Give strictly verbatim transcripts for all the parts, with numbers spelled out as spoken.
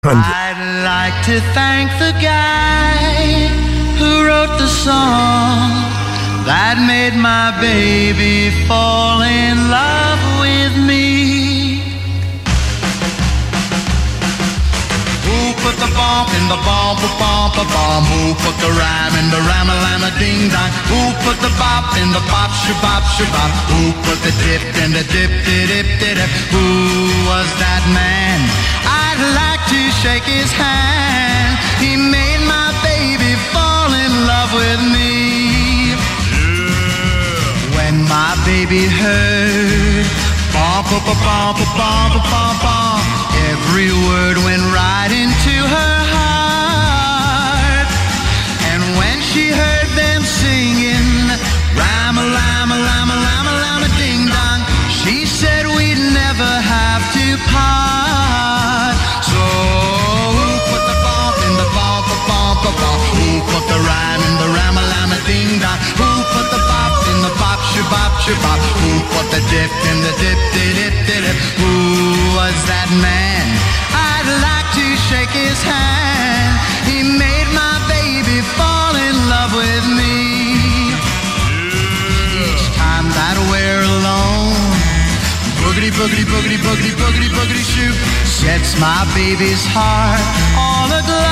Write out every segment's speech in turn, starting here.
I'd like to thank the guy who wrote the song that made my baby fall in love with me. Who put the bump in the bump, bump, bump, bump? Who put the rhyme in the rhyme-a-lama ding-dong? Who put the bop in the bop, shabop, shabop? Who put the dip in the dip-dip-dip-dip? Who was that man? I'd like to shake his hand. He made my baby fall in love with me. Yeah. When my baby heard bump, bump, bump, bump, bump, bump, every word went right into her heart. And when she heard them singing rhyme-a-lama-lama-lama-lama ding-dong, she said we'd never have to part. So who put the bump in the bump, bump, bump, bump? Who put the rhyme in the rhyme-a-lama ding-dong? Who put the bop in the bop, shabop, shabop? Who put the dip in the dip-dip-dip-dip? Who was that man? I'd like to shake his hand. He made my baby fall in love with me. Each time that we're alone, boogity, boogity, boogity, boogity, boogity, boogity shoot sets my baby's heart all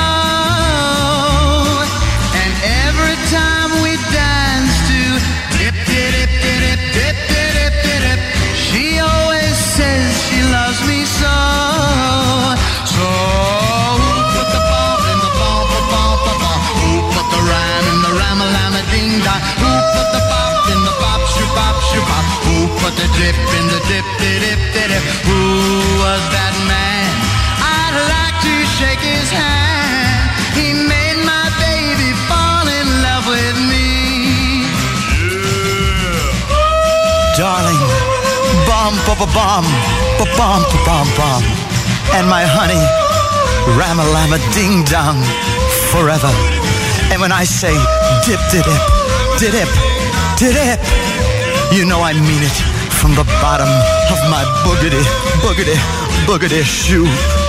aglow. And every time we dance to dip, dip, dip, dip, dip, dip, dip, dip, she always says she loves me so. So who put the bump in the bump, bump, bump, bump? Who put the rhyme in the rhyme-a-lama ding-dong? Who put the bop in the bop, shoo-bop, shoo-bop? Who put the dip in the dip, dip, dip, dip? Who was that man? I'd like to shake his hand. He made my baby fall in love with me. Yeah. Darling, bum, bum, bum, bum, bum, bum, bum. And my honey, ram-a-lama ding-dong, forever. And when I say dip, dip, dip, dip, dip, you know I mean it from the bottom of my boogity, boogity, boogity shoe.